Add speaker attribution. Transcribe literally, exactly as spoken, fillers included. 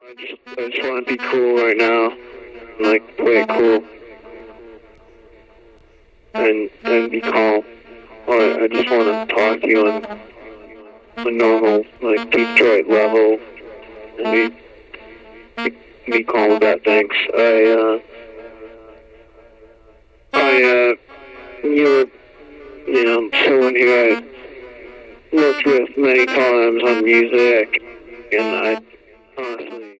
Speaker 1: I just, I just want to be cool right now, like play it cool, and and be calm. I, I just want to talk to you on a normal, like Detroit level, and be be, be calm about things. I uh, I uh, you were, you know, someone who I worked with many times on music, and I